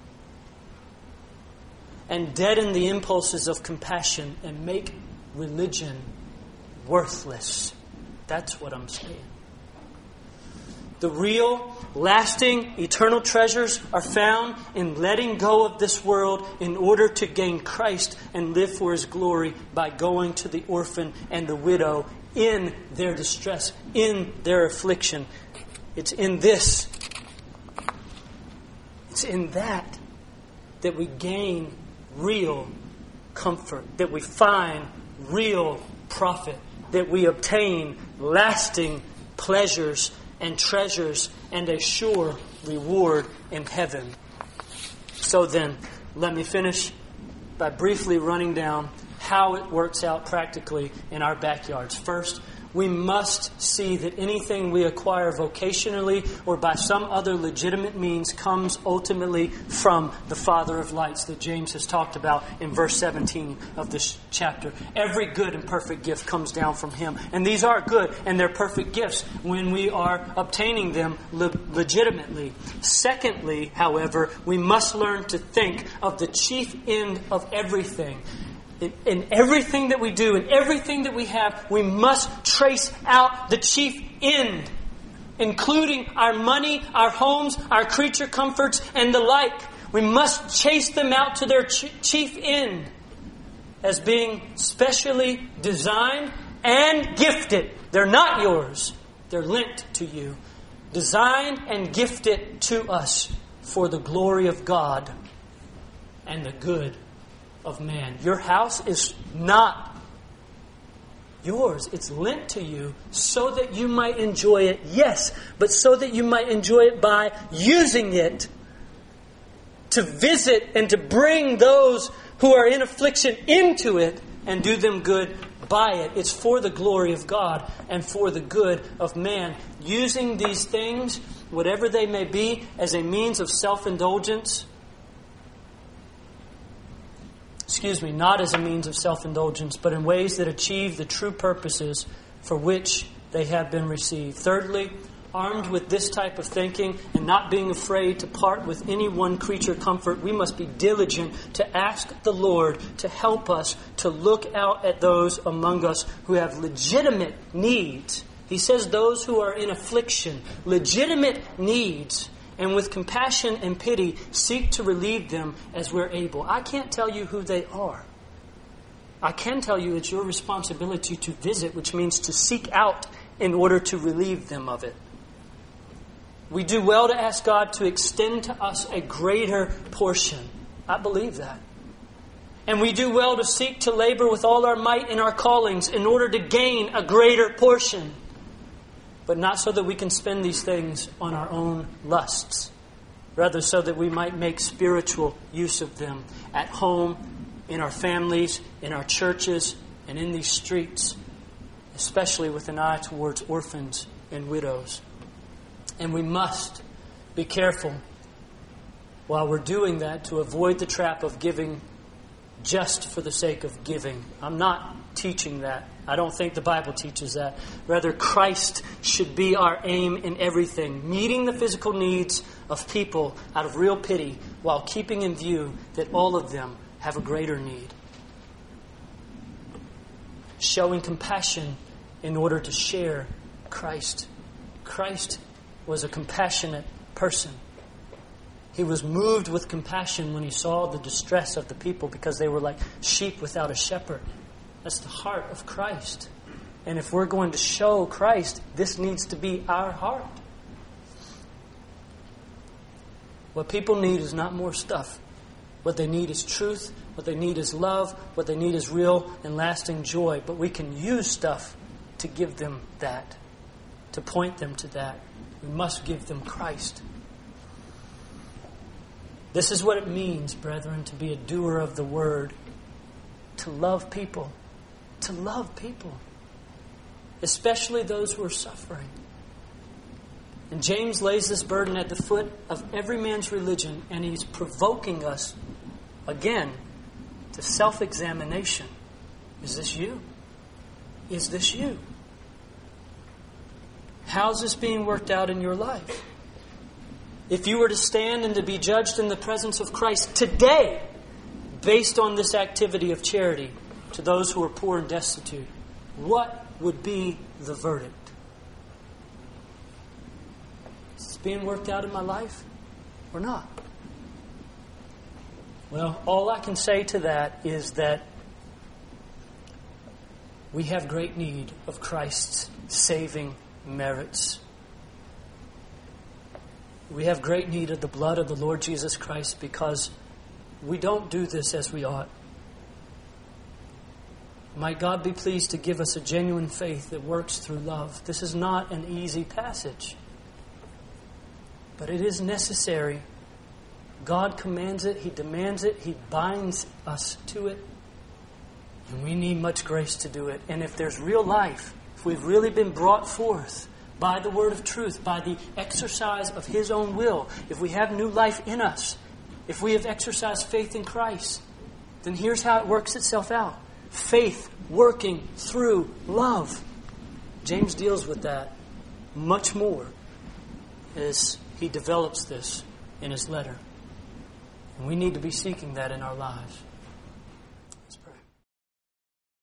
and deaden the impulses of compassion and make religion worthless. That's what I'm saying. The real, lasting, eternal treasures are found in letting go of this world in order to gain Christ and live for His glory by going to the orphan and the widow in their distress, in their affliction. It's in this. It's in that we gain real comfort, that we find real profit, that we obtain lasting pleasures and treasures and a sure reward in heaven. So then, let me finish by briefly running down how it works out practically in our backyards. First, we must see that anything we acquire vocationally or by some other legitimate means comes ultimately from the Father of lights that James has talked about in verse 17 of this chapter. Every good and perfect gift comes down from Him. And these are good and they're perfect gifts when we are obtaining them legitimately. Secondly, however, we must learn to think of the chief end of everything. In everything that we do, in everything that we have, we must trace out the chief end, including our money, our homes, our creature comforts, and the like. We must chase them out to their chief end as being specially designed and gifted. They're not yours. They're lent to you. Designed and gifted to us for the glory of God and the good of man. Your house is not yours. It's lent to you so that you might enjoy it, yes, but so that you might enjoy it by using it to visit and to bring those who are in affliction into it and do them good by it. It's for the glory of God and for the good of man. Using these things, whatever they may be, as a means of self-indulgence, not as a means of self-indulgence, but in ways that achieve the true purposes for which they have been received. Thirdly, armed with this type of thinking and not being afraid to part with any one creature comfort, we must be diligent to ask the Lord to help us to look out at those among us who have legitimate needs. He says those who are in affliction, legitimate needs, and with compassion and pity, seek to relieve them as we're able. I can't tell you who they are. I can tell you it's your responsibility to visit, which means to seek out in order to relieve them of it. We do well to ask God to extend to us a greater portion. I believe that. And we do well to seek to labor with all our might in our callings in order to gain a greater portion. But not so that we can spend these things on our own lusts. Rather so that we might make spiritual use of them at home, in our families, in our churches, and in these streets, especially with an eye towards orphans and widows. And we must be careful while we're doing that to avoid the trap of giving just for the sake of giving. I'm not teaching that. I don't think the Bible teaches that. Rather, Christ should be our aim in everything, meeting the physical needs of people out of real pity while keeping in view that all of them have a greater need. Showing compassion in order to share Christ. Christ was a compassionate person. He was moved with compassion when he saw the distress of the people because they were like sheep without a shepherd. That's the heart of Christ. And if we're going to show Christ, this needs to be our heart. What people need is not more stuff. What they need is truth. What they need is love. What they need is real and lasting joy. But we can use stuff to give them that, to point them to that. We must give them Christ. This is what it means, brethren, to be a doer of the word, to love people. To love people, especially those who are suffering. And James lays this burden at the foot of every man's religion, and he's provoking us, again, to self-examination. Is this you? Is this you? How's this being worked out in your life? If you were to stand and to be judged in the presence of Christ today, based on this activity of charity, to those who are poor and destitute, what would be the verdict? Is this being worked out in my life or not? Well, all I can say to that is that we have great need of Christ's saving merits. We have great need of the blood of the Lord Jesus Christ because we don't do this as we ought. Might God be pleased to give us a genuine faith that works through love. This is not an easy passage, but it is necessary. God commands it. He demands it. He binds us to it. And we need much grace to do it. And if there's real life if we've really been brought forth by the word of truth, by the exercise of His own will, if we have new life in us, if we have exercised faith in Christ, then here's how it works itself out. Faith working through love. James deals with that much more as he develops this in his letter. And we need to be seeking that in our lives.